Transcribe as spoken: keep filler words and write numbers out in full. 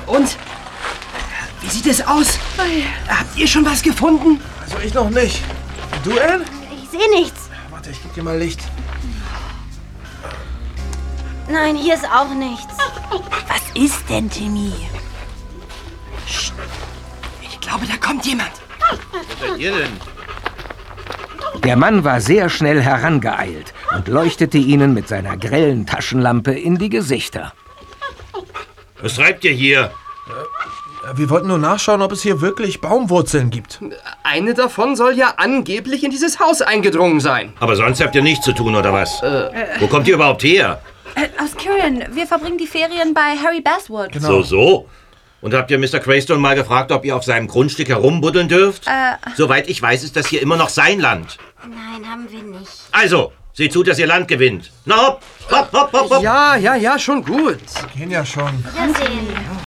Und? Wie sieht es aus? Habt ihr schon was gefunden? Also ich noch nicht. Du, Anne? Ich sehe nichts. Warte, ich geb dir mal Licht. Nein, hier ist auch nichts. Was ist denn, Timmy? Psst. Ich glaube, da kommt jemand. Was seid ihr denn? Der Mann war sehr schnell herangeeilt und leuchtete ihnen mit seiner grellen Taschenlampe in die Gesichter. Was treibt ihr hier? Wir wollten nur nachschauen, ob es hier wirklich Baumwurzeln gibt. Eine davon soll ja angeblich in dieses Haus eingedrungen sein. Aber sonst habt ihr nichts zu tun, oder was? Äh. Wo kommt ihr überhaupt her? Äh, aus Kyrian. Wir verbringen die Ferien bei Harry Basswood. Genau. So, so. Und habt ihr Mister Greystone mal gefragt, ob ihr auf seinem Grundstück herumbuddeln dürft? Äh. Soweit ich weiß, ist das hier immer noch sein Land. Nein, haben wir nicht. Also, seht zu, dass ihr Land gewinnt. Na hopp, hopp, hopp, hopp, hopp. Ja, ja, ja, schon gut. Wir gehen ja schon. Wir sehen.